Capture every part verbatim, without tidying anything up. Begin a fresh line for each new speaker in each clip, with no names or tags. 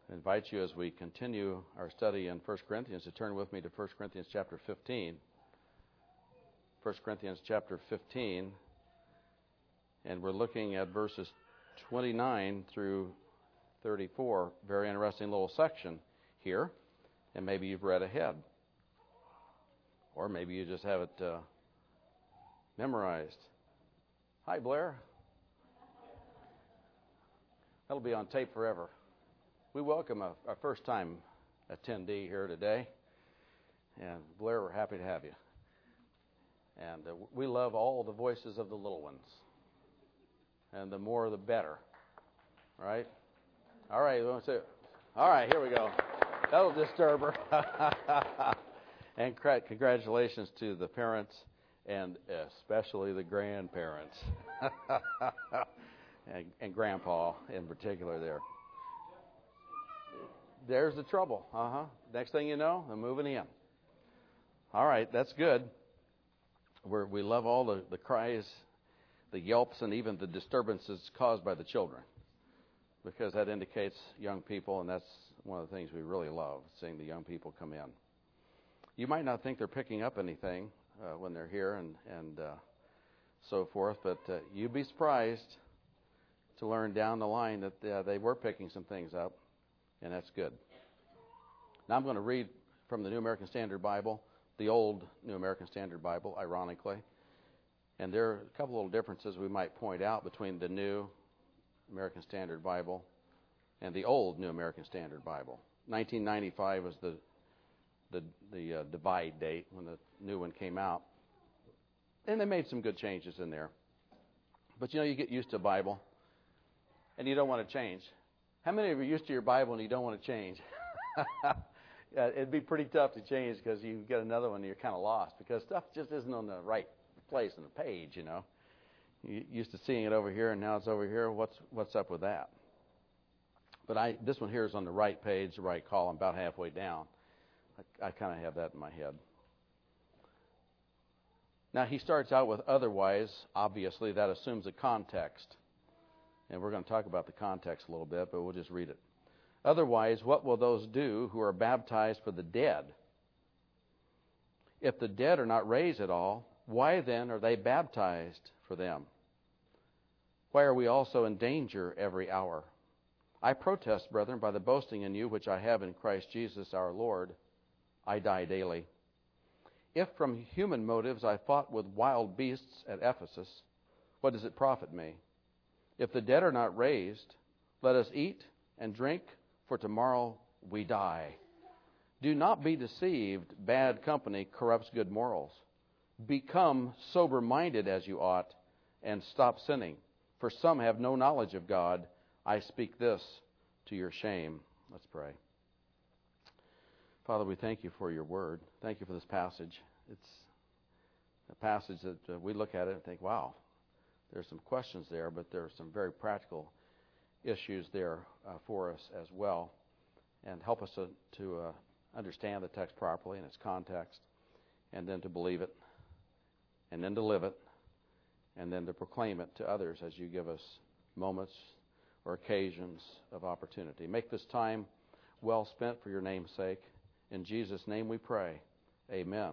I invite you as we continue our study in First Corinthians to turn with me to First Corinthians chapter fifteen. First Corinthians chapter fifteen, and we're looking at verses twenty-nine through thirty-four. Very interesting little section here, and maybe you've read ahead. Or maybe you just have it uh, memorized. Hi, Blair. That'll be on tape forever. We welcome a, our first-time attendee here today. And Blair, we're happy to have you. And uh, we love all the voices of the little ones. And the more, the better. Right? All right. All right, here we go. That'll disturb her. And congratulations to the parents and especially the grandparents. and, and Grandpa in particular there. There's the trouble. Uh-huh. Next thing you know, I'm moving in. All right, that's good. We're, we love all the, the cries, the yelps, and even the disturbances caused by the children, because that indicates young people, and that's one of the things we really love, seeing the young people come in. You might not think they're picking up anything uh, when they're here and, and uh, so forth, but uh, you'd be surprised to learn down the line that uh, they were picking some things up. And that's good. Now I'm going to read from the New American Standard Bible, the old New American Standard Bible, ironically. And there are a couple little differences we might point out between the New American Standard Bible and the old New American Standard Bible. nineteen ninety-five was the the, the uh, divide date when the new one came out. And they made some good changes in there. But you know, you get used to a Bible, and you don't want to change. How many of you are used to your Bible and you don't want to change? Yeah, it'd be pretty tough to change because you get another one and you're kind of lost because stuff just isn't on the right place on the page, you know. You're used to seeing it over here and now it's over here. What's what's up with that? But I this one here is on the right page, the right column, about halfway down. I, I kind of have that in my head. Now he starts out with otherwise. Obviously, that assumes a context. And we're going to talk about the context a little bit, but we'll just read it. Otherwise, what will those do who are baptized for the dead? If the dead are not raised at all, why then are they baptized for them? Why are we also in danger every hour? I protest, brethren, by the boasting in you which I have in Christ Jesus our Lord, I die daily. If from human motives I fought with wild beasts at Ephesus, what does it profit me? If the dead are not raised, let us eat and drink, for tomorrow we die. Do not be deceived. Bad company corrupts good morals. Become sober-minded as you ought, and stop sinning. For some have no knowledge of God. I speak this to your shame. Let's pray. Father, we thank you for your word. Thank you for this passage. It's a passage that uh, we look at it and think, wow. There's some questions there, but there are some very practical issues there uh, for us as well. And help us to, to uh, understand the text properly in its context, and then to believe it, and then to live it, and then to proclaim it to others as you give us moments or occasions of opportunity. Make this time well spent for your name's sake. In Jesus' name we pray. Amen.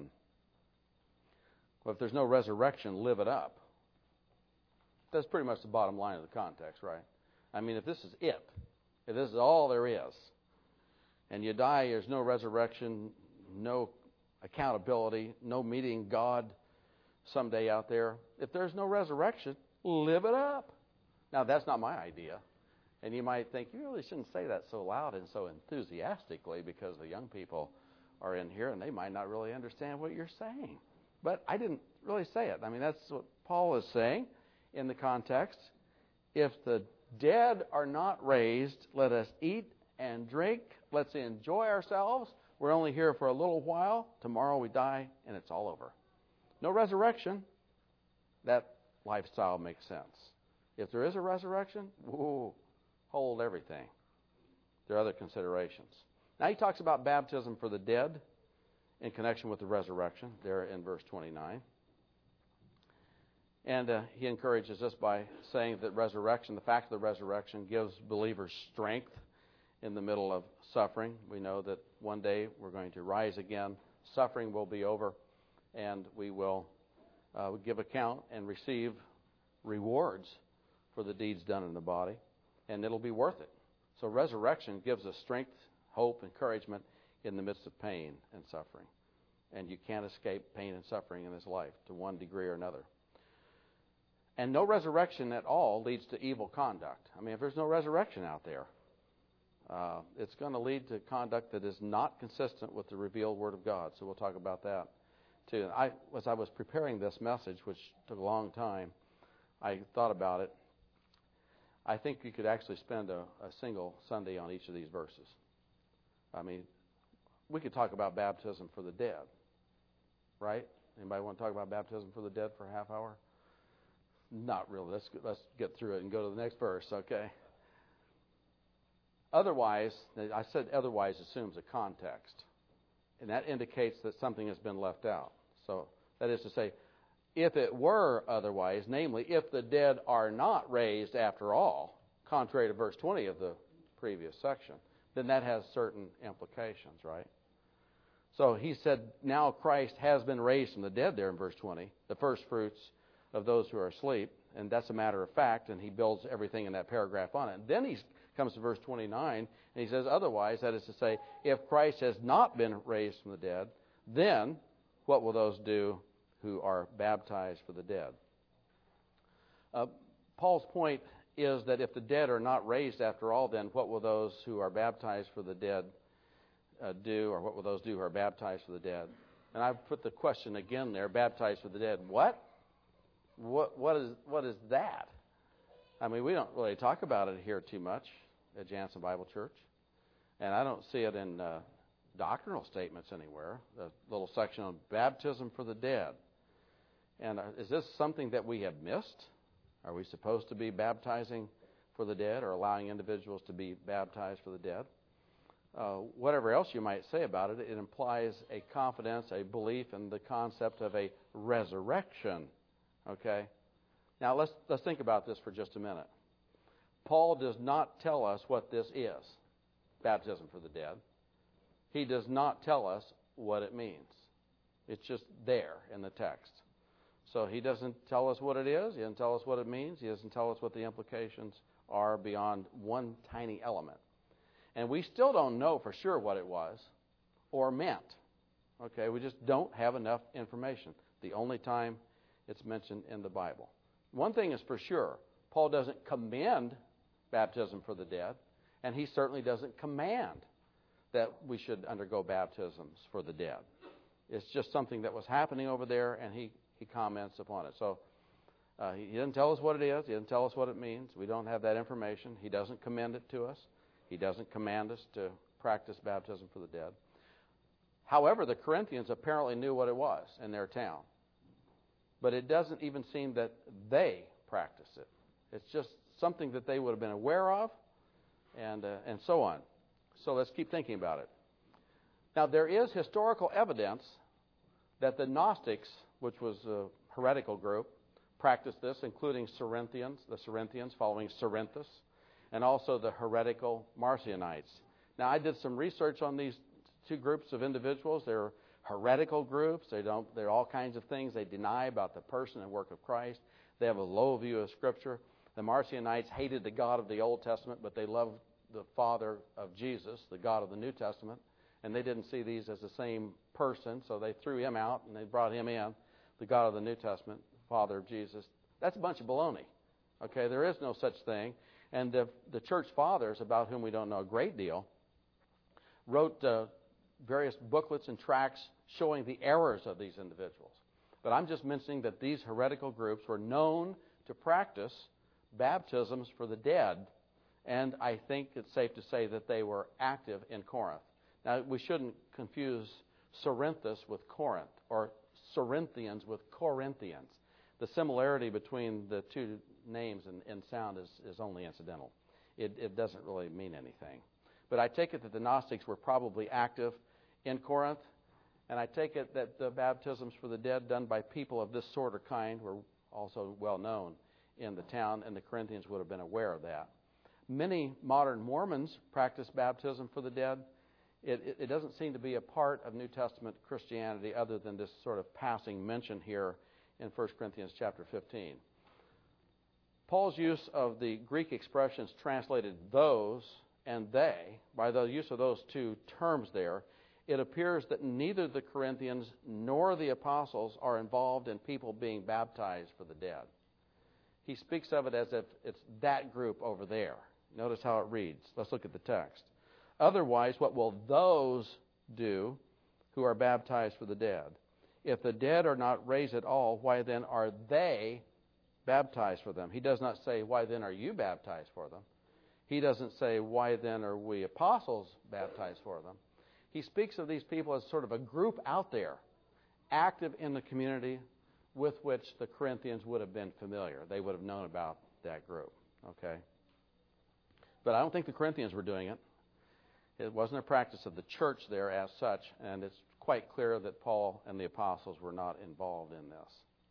Well, if there's no resurrection, live it up. That's pretty much the bottom line of the context, right? I mean, if this is it, if this is all there is, and you die, there's no resurrection, no accountability, no meeting God someday out there. If there's no resurrection, live it up. Now, that's not my idea. And you might think, you really shouldn't say that so loud and so enthusiastically because the young people are in here and they might not really understand what you're saying. But I didn't really say it. I mean, that's what Paul is saying. In the context, if the dead are not raised, let us eat and drink. Let's enjoy ourselves. We're only here for a little while. Tomorrow we die, and it's all over. No resurrection. That lifestyle makes sense. If there is a resurrection, whoa, hold everything. There are other considerations. Now he talks about baptism for the dead in connection with the resurrection there in verse twenty-nine. And uh, he encourages us by saying that resurrection, the fact of the resurrection, gives believers strength in the middle of suffering. We know that one day we're going to rise again. Suffering will be over, and we will uh, give account and receive rewards for the deeds done in the body, and it'll be worth it. So resurrection gives us strength, hope, encouragement in the midst of pain and suffering. And you can't escape pain and suffering in this life to one degree or another. And no resurrection at all leads to evil conduct. I mean, if there's no resurrection out there, uh, it's going to lead to conduct that is not consistent with the revealed Word of God. So we'll talk about that too. And I, as I was preparing this message, which took a long time, I thought about it. I think you could actually spend a, a single Sunday on each of these verses. I mean, we could talk about baptism for the dead, right? Anybody want to talk about baptism for the dead for a half hour? Not really. Let's let's get through it and go to the next verse, okay? Otherwise, I said otherwise assumes a context, and that indicates that something has been left out. So that is to say, if it were otherwise, namely, if the dead are not raised after all, contrary to verse twenty of the previous section, then that has certain implications, right? So he said, now Christ has been raised from the dead there in verse twenty, the first fruits of those who are asleep, and that's a matter of fact, and he builds everything in that paragraph on it. And then he comes to verse twenty-nine, and he says, otherwise, that is to say, if Christ has not been raised from the dead, then what will those do who are baptized for the dead? Uh, Paul's point is that if the dead are not raised after all, then what will those who are baptized for the dead uh, do, or what will those do who are baptized for the dead? And I've put the question again there, baptized for the dead. What? What what is what is that? I mean, we don't really talk about it here too much at Jansen Bible Church, and I don't see it in uh, doctrinal statements anywhere. The little section on baptism for the dead. And uh, is this something that we have missed? Are we supposed to be baptizing for the dead, or allowing individuals to be baptized for the dead? Uh, whatever else you might say about it, it implies a confidence, a belief in the concept of a resurrection. Okay? Now, let's let's think about this for just a minute. Paul does not tell us what this is, baptism for the dead. He does not tell us what it means. It's just there in the text. So he doesn't tell us what it is. He doesn't tell us what it means. He doesn't tell us what the implications are beyond one tiny element. And we still don't know for sure what it was or meant. Okay? We just don't have enough information. The only time it's mentioned in the Bible. One thing is for sure, Paul doesn't commend baptism for the dead, and he certainly doesn't command that we should undergo baptisms for the dead. It's just something that was happening over there, and he, he comments upon it. So uh, he didn't tell us what it is. He didn't tell us what it means. We don't have that information. He doesn't commend it to us. He doesn't command us to practice baptism for the dead. However, the Corinthians apparently knew what it was in their town. But it doesn't even seem that they practice it. It's just something that they would have been aware of, and uh, and so on. So let's keep thinking about it. Now, there is historical evidence that the Gnostics, which was a heretical group, practiced this, including Cerinthians, the Cerinthians following Cerinthus, and also the heretical Marcionites. Now, I did some research on these two groups of individuals. They're heretical groups. They don't. They're all kinds of things they deny about the person and work of Christ. They have a low view of Scripture. The Marcionites hated the God of the Old Testament, but they loved the Father of Jesus, the God of the New Testament, and they didn't see these as the same person, so they threw him out and they brought him in, the God of the New Testament, Father of Jesus. That's a bunch of baloney. Okay, there is no such thing. And the, the church fathers, about whom we don't know a great deal, wrote uh, various booklets and tracts showing the errors of these individuals. But I'm just mentioning that these heretical groups were known to practice baptisms for the dead, and I think it's safe to say that they were active in Corinth. Now, we shouldn't confuse Cerinthus with Corinth, or Cerinthians with Corinthians. The similarity between the two names in, in sound is, is only incidental. It, it doesn't really mean anything. But I take it that the Gnostics were probably active in Corinth, and I take it that the baptisms for the dead done by people of this sort or kind were also well known in the town, and the Corinthians would have been aware of that. Many modern Mormons practice baptism for the dead. It, it, it doesn't seem to be a part of New Testament Christianity other than this sort of passing mention here in First Corinthians chapter fifteen. Paul's use of the Greek expressions translated those and they, by the use of those two terms there, it appears that neither the Corinthians nor the apostles are involved in people being baptized for the dead. He speaks of it as if it's that group over there. Notice how it reads. Let's look at the text. Otherwise, what will those do who are baptized for the dead? If the dead are not raised at all, why then are they baptized for them? He does not say, why then are you baptized for them? He doesn't say, why then are we apostles baptized for them? He speaks of these people as sort of a group out there, active in the community with which the Corinthians would have been familiar. They would have known about that group. Okay? But I don't think the Corinthians were doing it. It wasn't a practice of the church there as such, and it's quite clear that Paul and the apostles were not involved in this.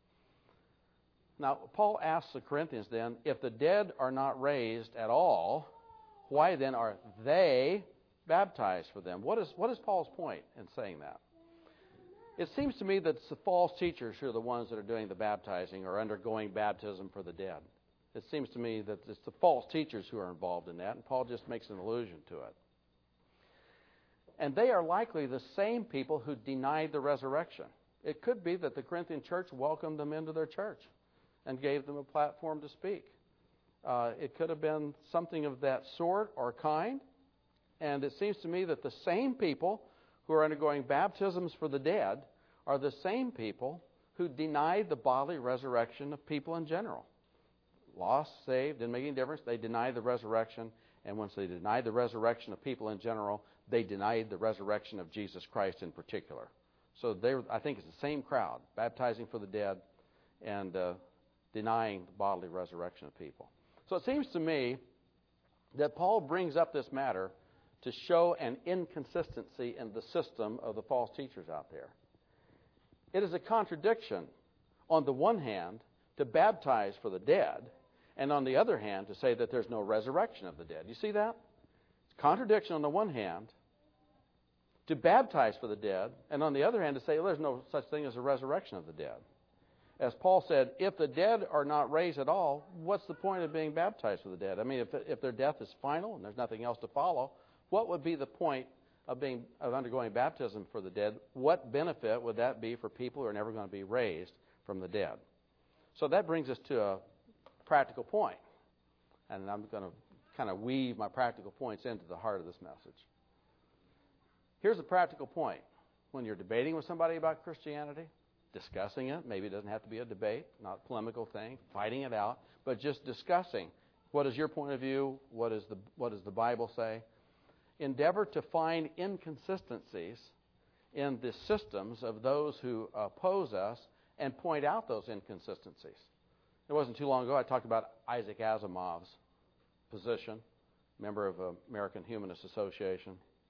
Now, Paul asks the Corinthians then, if the dead are not raised at all, why then are they baptized for them? What is, what is Paul's point in saying that? It seems to me that it's the false teachers who are the ones that are doing the baptizing or undergoing baptism for the dead. It seems to me that it's the false teachers who are involved in that, and Paul just makes an allusion to it. And they are likely the same people who denied the resurrection. It could be that the Corinthian church welcomed them into their church and gave them a platform to speak. Uh, it could have been something of that sort or kind. And it seems to me that the same people who are undergoing baptisms for the dead are the same people who denied the bodily resurrection of people in general. Lost, saved, didn't make any difference. They denied the resurrection. And once they denied the resurrection of people in general, they denied the resurrection of Jesus Christ in particular. So they, I think it's the same crowd, baptizing for the dead and uh, denying the bodily resurrection of people. So it seems to me that Paul brings up this matter to show an inconsistency in the system of the false teachers out there. It is a contradiction, on the one hand, to baptize for the dead, and on the other hand, to say that there's no resurrection of the dead. You see that? It's contradiction on the one hand, to baptize for the dead, and on the other hand, to say well, there's no such thing as a resurrection of the dead. As Paul said, if the dead are not raised at all, what's the point of being baptized for the dead? I mean, if, if their death is final and there's nothing else to follow, what would be the point of being of undergoing baptism for the dead? What benefit would that be for people who are never going to be raised from the dead? So that brings us to a practical point. And I'm going to kind of weave my practical points into the heart of this message. Here's the practical point. When you're debating with somebody about Christianity, discussing it, maybe it doesn't have to be a debate, not a polemical thing, fighting it out, but just discussing what is your point of view, what is the what does the Bible say? Endeavor to find inconsistencies in the systems of those who oppose us and point out those inconsistencies. It wasn't too long ago I talked about Isaac Asimov's position, member of the American Humanist Association.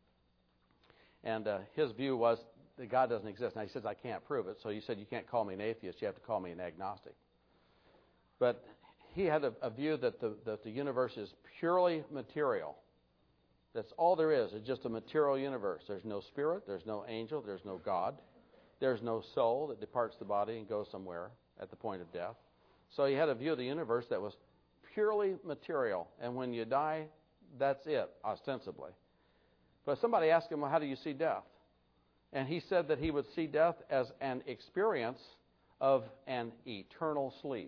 And uh, his view was that God doesn't exist. Now, he says, I can't prove it. So he said, you can't call me an atheist. You have to call me an agnostic. But he had a, a view that the, that the universe is purely material. That's all there is. It's just a material universe. There's no spirit. There's no angel. There's no God. There's no soul that departs the body and goes somewhere at the point of death. So he had a view of the universe that was purely material. And when you die, that's it, ostensibly. But somebody asked him, well, how do you see death? And he said that he would see death as an experience of an eternal sleep.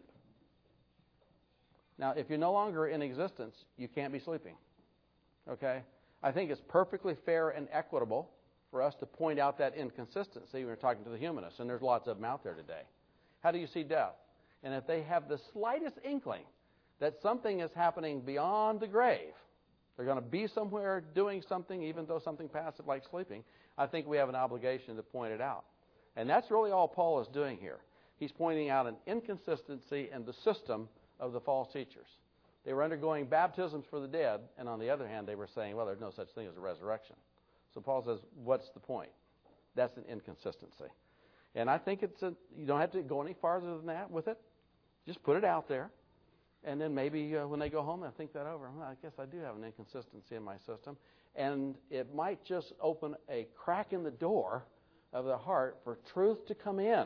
Now, if you're no longer in existence, you can't be sleeping. Okay? I think it's perfectly fair and equitable for us to point out that inconsistency when we're talking to the humanists, and there's lots of them out there today. How do you see death? And if they have the slightest inkling that something is happening beyond the grave, they're going to be somewhere doing something, even though something passive like sleeping, I think we have an obligation to point it out. And that's really all Paul is doing here. He's pointing out an inconsistency in the system of the false teachers. They were undergoing baptisms for the dead, and on the other hand, they were saying, well, there's no such thing as a resurrection. So Paul says, what's the point? That's an inconsistency. And I think it's a, you don't have to go any farther than that with it. Just put it out there. And then maybe uh, when they go home, they'll think that over. Well, I guess I do have an inconsistency in my system. And it might just open a crack in the door of the heart for truth to come in.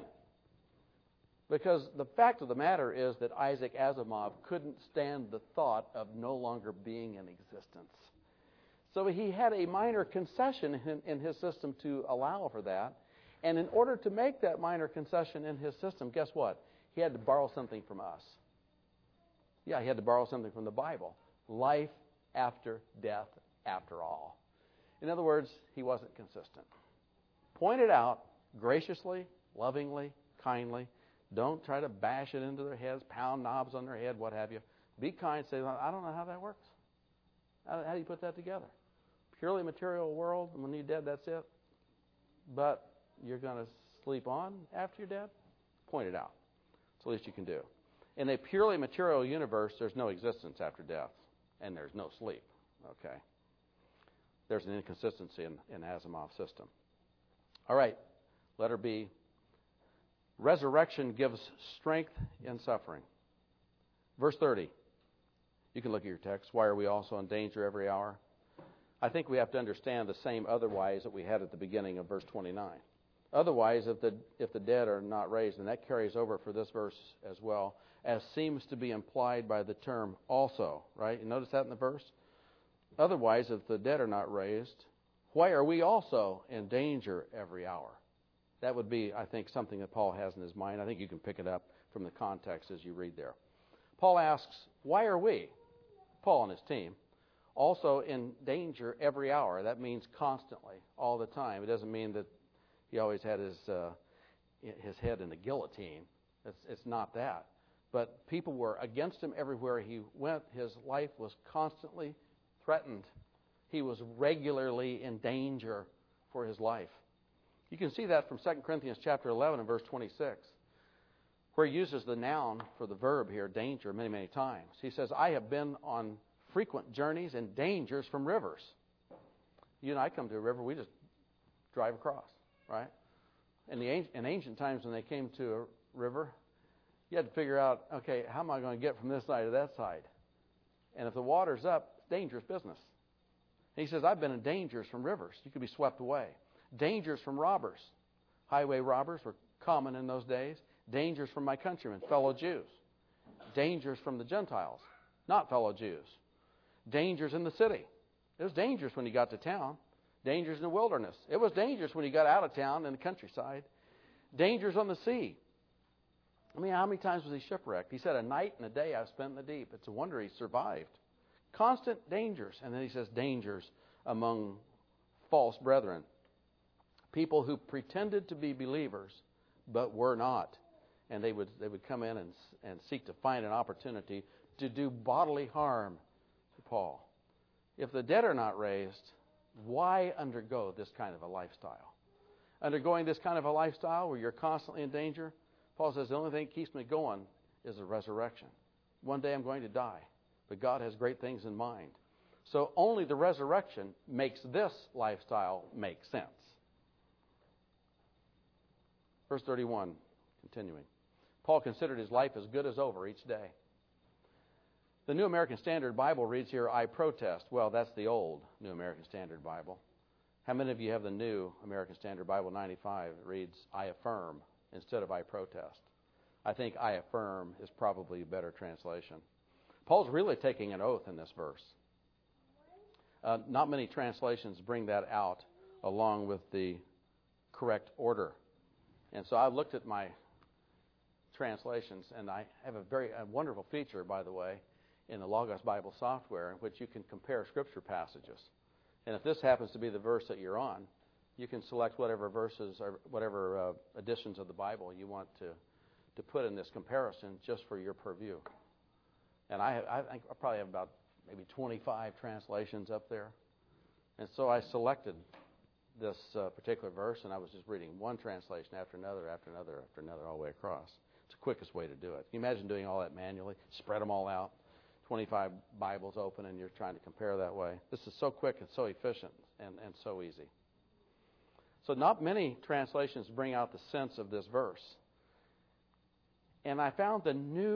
Because the fact of the matter is that Isaac Asimov couldn't stand the thought of no longer being in existence. So he had a minor concession in, in his system to allow for that. And in order to make that minor concession in his system, guess what? He had to borrow something from us. Yeah, he had to borrow something from the Bible. Life after death, after all. In other words, he wasn't consistent. Point it out graciously, lovingly, kindly. Don't try to bash it into their heads, pound knobs on their head, what have you. Be kind. Say, I don't know how that works. How, how do you put that together? Purely material world, and when you're dead, that's it. But you're going to sleep on after you're dead? Point it out. It's the least you can do. In a purely material universe, there's no existence after death, and there's no sleep. Okay? There's an inconsistency in, in Asimov's system. All right, letter B. Resurrection gives strength in suffering. Verse thirty. You can look at your text. Why are we also in danger every hour? I think we have to understand the same otherwise that we had at the beginning of verse twenty-nine. Otherwise, if the if the dead are not raised, and that carries over for this verse as well, as seems to be implied by the term also, right? You notice that in the verse? Otherwise, if the dead are not raised, why are we also in danger every hour? That would be, I think, something that Paul has in his mind. I think you can pick it up from the context as you read there. Paul asks, why are we, Paul and his team, also in danger every hour? That means constantly, all the time. It doesn't mean that he always had his uh, his head in the guillotine. It's, it's not that. But people were against him everywhere he went. His life was constantly threatened. He was regularly in danger for his life. You can see that from Second Corinthians chapter eleven and verse twenty-six, where he uses the noun for the verb here, danger, many, many times. He says, I have been on frequent journeys and dangers from rivers. You and I come to a river, we just drive across, right? In the in ancient times when they came to a river, you had to figure out, okay, how am I going to get from this side to that side? And if the water's up, it's dangerous business. And he says, I've been in dangers from rivers. You could be swept away. Dangers from robbers. Highway robbers were common in those days. Dangers from my countrymen, fellow Jews. Dangers from the Gentiles, not fellow Jews. Dangers in the city. It was dangerous when you got to town. Dangers in the wilderness. It was dangerous when you got out of town in the countryside. Dangers on the sea. I mean, how many times was he shipwrecked? He said, a night and a day I've spent in the deep. It's a wonder he survived. Constant dangers. And then he says dangers among false brethren. People who pretended to be believers but were not. And they would they would come in and, and seek to find an opportunity to do bodily harm to Paul. If the dead are not raised, why undergo this kind of a lifestyle? Undergoing this kind of a lifestyle where you're constantly in danger, Paul says the only thing that keeps me going is the resurrection. One day I'm going to die, but God has great things in mind. So only the resurrection makes this lifestyle make sense. Verse thirty-one, continuing. Paul considered his life as good as over each day. The New American Standard Bible reads here, I protest. Well, that's the old New American Standard Bible. How many of you have the New American Standard Bible ninety-five? It reads, I affirm instead of I protest. I think I affirm is probably a better translation. Paul's really taking an oath in this verse. Uh, not many translations bring that out along with the correct order. And so I looked at my translations, and I have a very a wonderful feature, by the way, in the Logos Bible software in which you can compare scripture passages. And if this happens to be the verse that you're on, you can select whatever verses or whatever uh, editions of the Bible you want to, to put in this comparison just for your purview. And I, I think I probably have about maybe twenty-five translations up there. And so I selected this uh, particular verse, and I was just reading one translation after another, after another, after another, all the way across. It's the quickest way to do it. Can you imagine doing all that manually? Spread them all out. twenty-five Bibles open, and you're trying to compare that way. This is so quick and so efficient and, and so easy. So not many translations bring out the sense of this verse. And I found the New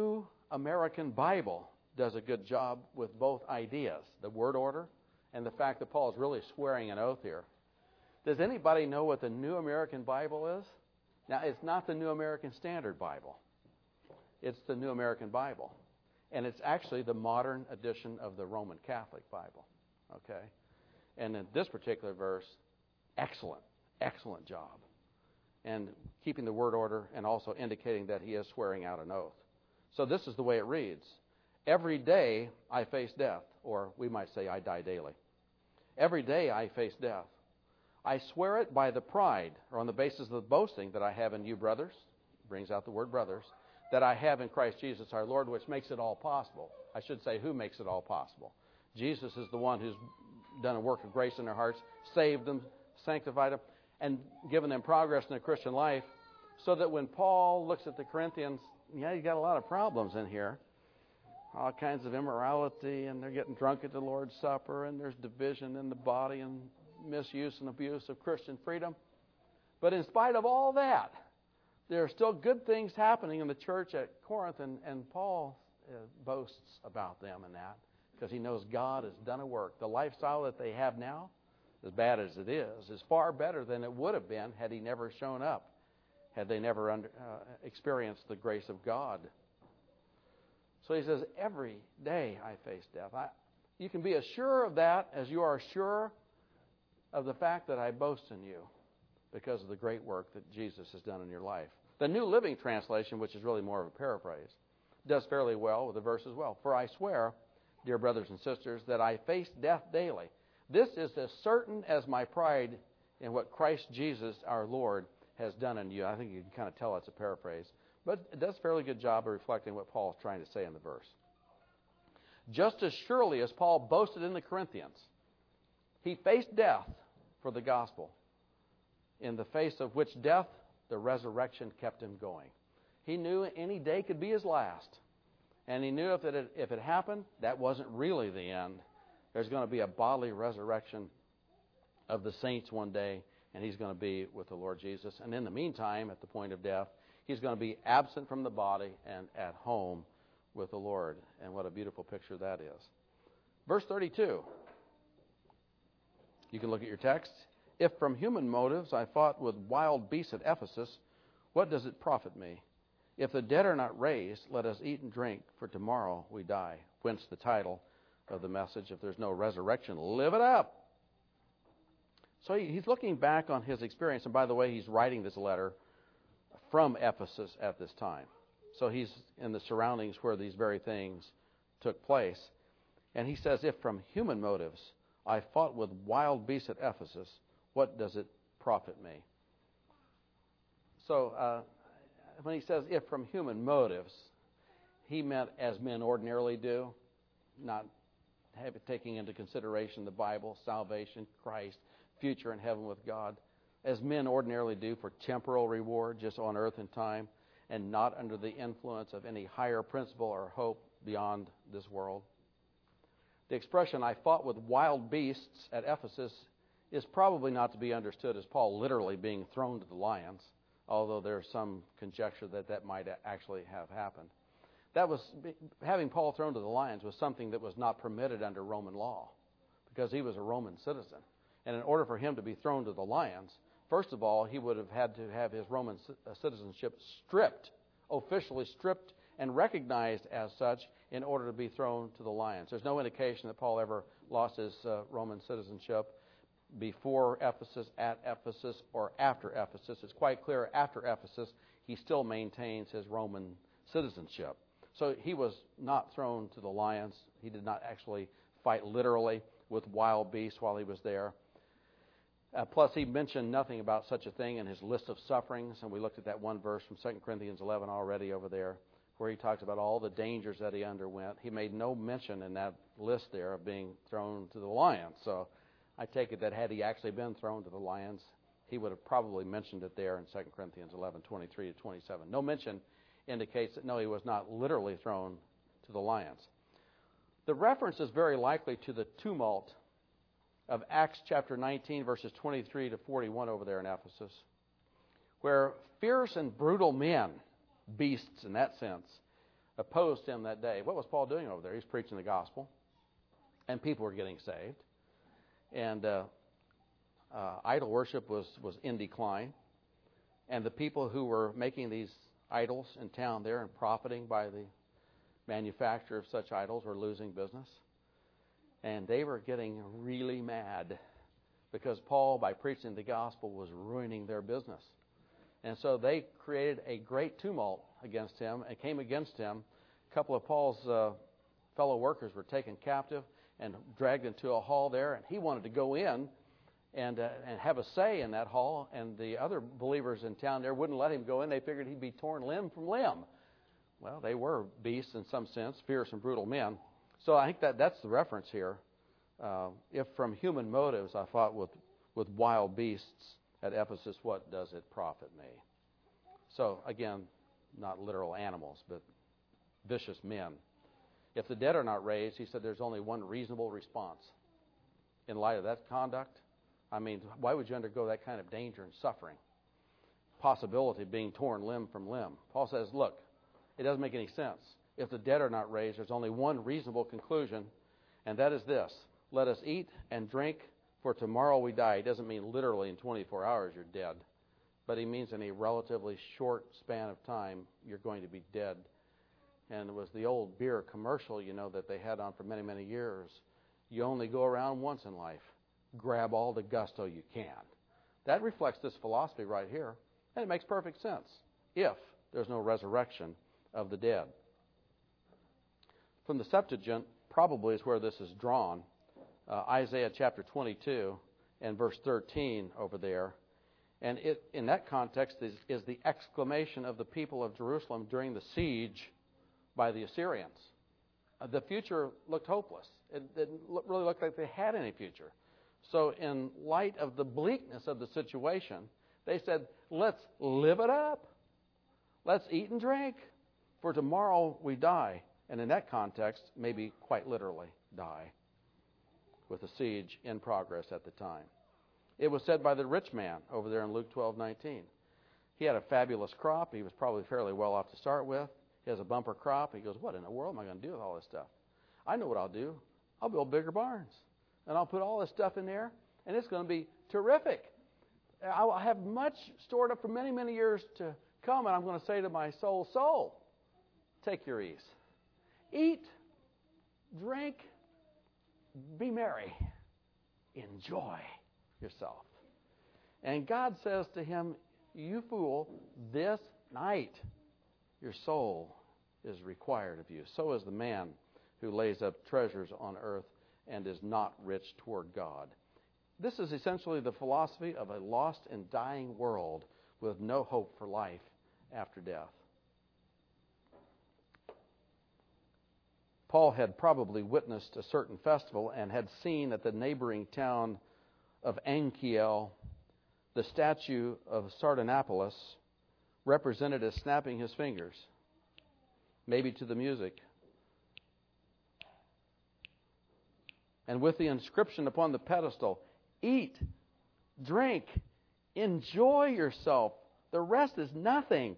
American Bible does a good job with both ideas, the word order and the fact that Paul is really swearing an oath here. Does anybody know what the New American Bible is? Now, it's not the New American Standard Bible. It's the New American Bible. And it's actually the modern edition of the Roman Catholic Bible. Okay? And in this particular verse, excellent, excellent job. And keeping the word order and also indicating that he is swearing out an oath. So this is the way it reads. Every day I face death, or we might say I die daily. Every day I face death. I swear it by the pride, or on the basis of the boasting that I have in you, brothers, brings out the word brothers, that I have in Christ Jesus our Lord, which makes it all possible. I should say, who makes it all possible? Jesus is the one who's done a work of grace in their hearts, saved them, sanctified them, and given them progress in their Christian life, so that when Paul looks at the Corinthians, yeah, you got a lot of problems in here. All kinds of immorality, and they're getting drunk at the Lord's Supper, and there's division in the body, and misuse and abuse of Christian freedom. But in spite of all that, there are still good things happening in the church at Corinth, and, and Paul uh, boasts about them and that, because he knows God has done a work. The lifestyle that they have now, as bad as it is, is far better than it would have been had he never shown up, had they never under, uh, experienced the grace of God. So he says, every day I face death. I, you can be as sure of that as you are sure of the fact that I boast in you because of the great work that Jesus has done in your life. The New Living Translation, which is really more of a paraphrase, does fairly well with the verse as well. For I swear, dear brothers and sisters, that I face death daily. This is as certain as my pride in what Christ Jesus, our Lord, has done in you. I think you can kind of tell it's a paraphrase. But it does a fairly good job of reflecting what Paul is trying to say in the verse. Just as surely as Paul boasted in the Corinthians, he faced death for the gospel, in the face of which death, the resurrection kept him going. He knew any day could be his last. And he knew if it, if it happened, that wasn't really the end. There's going to be a bodily resurrection of the saints one day, and he's going to be with the Lord Jesus. And in the meantime, at the point of death, he's going to be absent from the body and at home with the Lord. And what a beautiful picture that is. Verse thirty-two. You can look at your text. If from human motives I fought with wild beasts at Ephesus, what does it profit me? If the dead are not raised, let us eat and drink, for tomorrow we die. Whence the title of the message, if there's no resurrection, live it up. So he's looking back on his experience. And by the way, he's writing this letter from Ephesus at this time. So he's in the surroundings where these very things took place. And he says, if from human motives I fought with wild beasts at Ephesus, what does it profit me? So uh, when he says if from human motives, he meant as men ordinarily do, not have, taking into consideration the Bible, salvation, Christ, future in heaven with God, as men ordinarily do for temporal reward just on earth and time, and not under the influence of any higher principle or hope beyond this world. The expression, I fought with wild beasts at Ephesus, is probably not to be understood as Paul literally being thrown to the lions, although there's some conjecture that that might actually have happened. That was, having Paul thrown to the lions was something that was not permitted under Roman law, because he was a Roman citizen. And in order for him to be thrown to the lions, first of all, he would have had to have his Roman citizenship stripped, officially stripped and recognized as such in order to be thrown to the lions. There's no indication that Paul ever lost his uh, Roman citizenship before Ephesus, at Ephesus, or after Ephesus. It's quite clear after Ephesus he still maintains his Roman citizenship. So he was not thrown to the lions. He did not actually fight literally with wild beasts while he was there. Uh, plus, he mentioned nothing about such a thing in his list of sufferings, and we looked at that one verse from Second Corinthians eleven already over there, where he talks about all the dangers that he underwent. He made no mention in that list there of being thrown to the lions. So I take it that had he actually been thrown to the lions, he would have probably mentioned it there in Second Corinthians eleven, twenty-three to twenty-seven. No mention indicates that, no, he was not literally thrown to the lions. The reference is very likely to the tumult of Acts chapter nineteen, verses twenty-three to forty-one over there in Ephesus, where fierce and brutal men, beasts in that sense, opposed him that day. What was Paul doing over there? He's preaching the gospel, and people were getting saved. And uh, uh, idol worship was, was in decline. And the people who were making these idols in town there and profiting by the manufacture of such idols were losing business. And they were getting really mad because Paul, by preaching the gospel, was ruining their business. And so they created a great tumult against him and came against him. A couple of Paul's uh, fellow workers were taken captive and dragged into a hall there, and he wanted to go in and uh, and have a say in that hall, and the other believers in town there wouldn't let him go in. They figured he'd be torn limb from limb. Well, they were beasts in some sense, fierce and brutal men. So I think that that's the reference here. Uh, if from human motives I fought with, with wild beasts at Ephesus, what does it profit me? So again, not literal animals, but vicious men. If the dead are not raised, he said there's only one reasonable response. In light of that conduct, I mean, why would you undergo that kind of danger and suffering? Possibility of being torn limb from limb. Paul says, look, it doesn't make any sense. If the dead are not raised, there's only one reasonable conclusion, and that is this. Let us eat and drink, for tomorrow we die. He doesn't mean literally in twenty-four hours you're dead, but he means in a relatively short span of time you're going to be dead. And it was the old beer commercial, you know, that they had on for many, many years. You only go around once in life. Grab all the gusto you can. That reflects this philosophy right here, and it makes perfect sense if there's no resurrection of the dead. From the Septuagint, probably is where this is drawn. Uh, Isaiah chapter twenty-two and verse thirteen over there. And it, in that context, is, is the exclamation of the people of Jerusalem during the siege by the Assyrians. Uh, the future looked hopeless. It didn't really look like they had any future. So in light of the bleakness of the situation, they said, let's live it up. Let's eat and drink, for tomorrow we die. And in that context, maybe quite literally die, with a siege in progress at the time. It was said by the rich man over there in Luke twelve nineteen. He had a fabulous crop. He was probably fairly well off to start with. He has a bumper crop. He goes, what in the world am I going to do with all this stuff? I know what I'll do. I'll build bigger barns. And I'll put all this stuff in there, and it's going to be terrific. I'll have much stored up for many, many years to come, and I'm going to say to my soul, soul, take your ease. Eat, drink, be merry. Enjoy yourself. And God says to him, you fool, this night your soul is required of you. So is the man who lays up treasures on earth and is not rich toward God. This is essentially the philosophy of a lost and dying world with no hope for life after death. Paul had probably witnessed a certain festival and had seen at the neighboring town of Anchiel the statue of Sardanapalus represented as snapping his fingers, maybe to the music. And with the inscription upon the pedestal, eat, drink, enjoy yourself. The rest is nothing.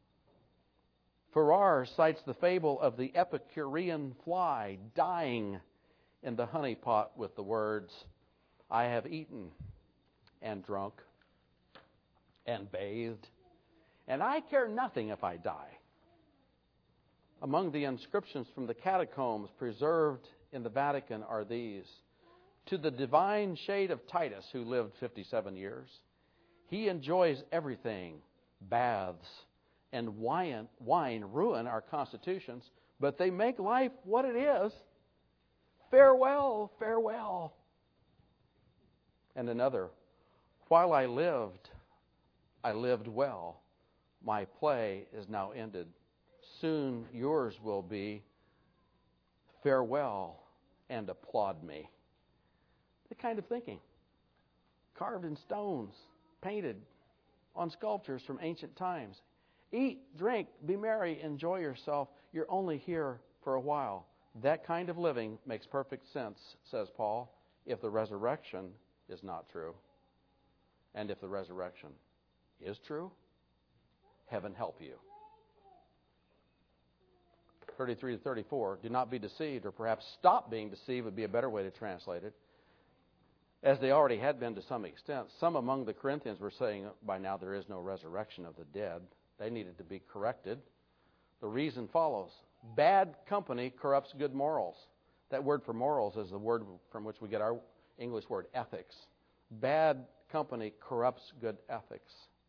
Farrar cites the fable of the Epicurean fly dying in the honey pot with the words, I have eaten and drunk and bathed, and I care nothing if I die. Among the inscriptions from the catacombs preserved in the Vatican are these. To the divine shade of Titus, who lived fifty-seven years, he enjoys everything. Baths and wine, wine ruin our constitutions, but they make life what it is. Farewell, farewell. And another, while I lived, I lived well. My play is now ended. Soon yours will be. Farewell and applaud me. The kind of thinking. Carved in stones, painted on sculptures from ancient times. Eat, drink, be merry, enjoy yourself. You're only here for a while. That kind of living makes perfect sense, says Paul, if the resurrection is not true. And if the resurrection is true, heaven help you. thirty-three to thirty-four. Do not be deceived, or perhaps stop being deceived would be a better way to translate it. As they already had been to some extent, some among the Corinthians were saying, by now there is no resurrection of the dead. They needed to be corrected. The reason follows. Bad company corrupts good morals. That word for morals is the word from which we get our English word ethics. Bad company corrupts good ethics.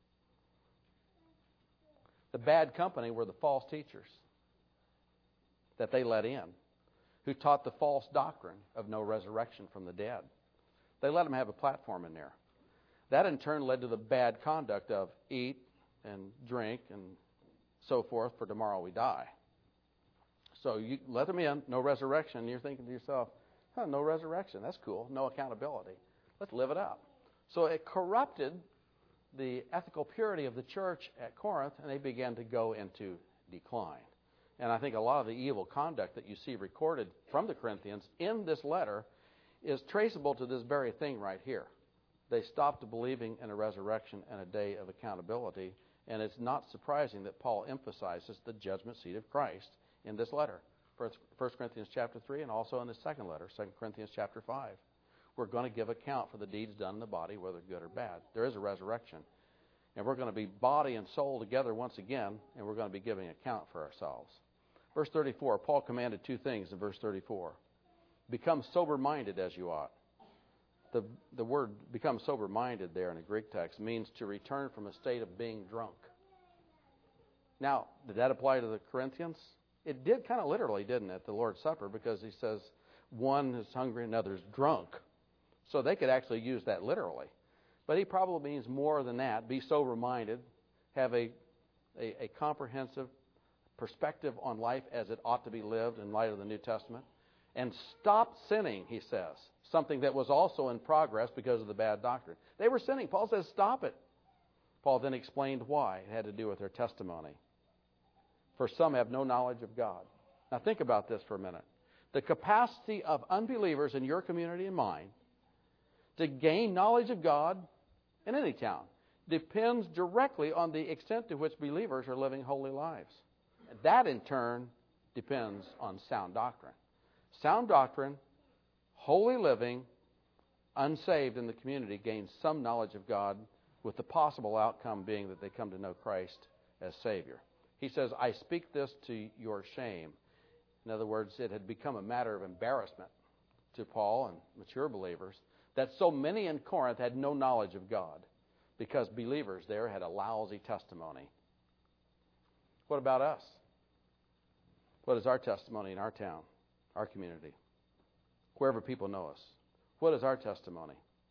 The bad company were the false teachers that they let in, who taught the false doctrine of no resurrection from the dead. They let them have a platform in there. That in turn led to the bad conduct of eat and drink and so forth, for tomorrow we die. So you let them in, no resurrection, and you're thinking to yourself, huh, no resurrection, that's cool, no accountability. Let's live it up. So it corrupted the ethical purity of the church at Corinth, and they began to go into decline. And I think a lot of the evil conduct that you see recorded from the Corinthians in this letter is traceable to this very thing right here. They stopped believing in a resurrection and a day of accountability, and it's not surprising that Paul emphasizes the judgment seat of Christ in this letter, First Corinthians chapter three, and also in the second letter, Second Corinthians chapter five. We're going to give account for the deeds done in the body, whether good or bad. There is a resurrection, and we're going to be body and soul together once again, and we're going to be giving account for ourselves. Verse thirty-four, Paul commanded two things in verse thirty-four. Become sober-minded as you ought. The, the word become sober-minded there in the Greek text means to return from a state of being drunk. Now, did that apply to the Corinthians? It did kind of literally, didn't it, the Lord's Supper, because he says one is hungry and another is drunk. So they could actually use that literally. But he probably means more than that. Be sober-minded, have a, a, a comprehensive perspective on life as it ought to be lived in light of the New Testament. And stop sinning, he says, something that was also in progress because of the bad doctrine. They were sinning. Paul says, stop it. Paul then explained why. It had to do with their testimony. For some have no knowledge of God. Now think about this for a minute. The capacity of unbelievers in your community and mine to gain knowledge of God in any town depends directly on the extent to which believers are living holy lives. And that, in turn, depends on sound doctrine. Sound doctrine, holy living, unsaved in the community gains some knowledge of God, with the possible outcome being that they come to know Christ as Savior. He says, I speak this to your shame. In other words, it had become a matter of embarrassment to Paul and mature believers that so many in Corinth had no knowledge of God because believers there had a lousy testimony. What about us? What is our testimony in our town, our community, wherever people know us? What is our testimony?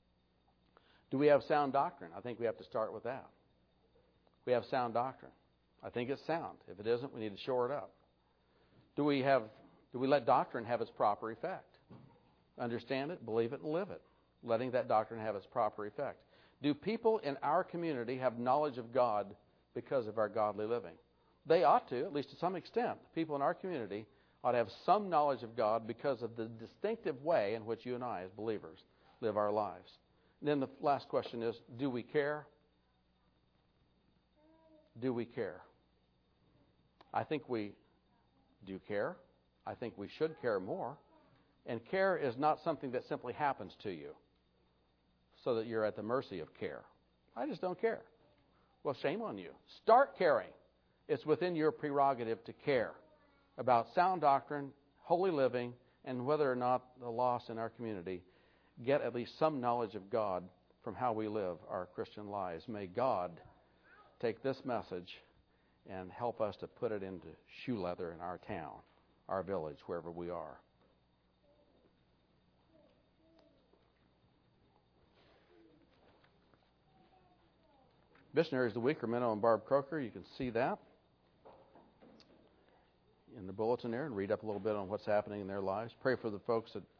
Do we have sound doctrine? I think we have to start with that. We have sound doctrine. I think it's sound. If it isn't, we need to shore it up. Do we have? Do we let doctrine have its proper effect? Understand it, believe it, and live it, letting that doctrine have its proper effect. Do people in our community have knowledge of God because of our godly living? They ought to, at least to some extent. People in our community ought to have some knowledge of God because of the distinctive way in which you and I, as believers, live our lives. And then the last question is, do we care? Do we care? I think we do care. I think we should care more. And care is not something that simply happens to you so that you're at the mercy of care. I just don't care. Well, shame on you. Start caring. It's within your prerogative to care about sound doctrine, holy living, and whether or not the lost in our community get at least some knowledge of God from how we live our Christian lives. May God take this message and help us to put it into shoe leather in our town, our village, wherever we are. Missionaries of the Week are Minnow and Barb Croker. You can see that in the bulletin there and read up a little bit on what's happening in their lives. Pray for the folks that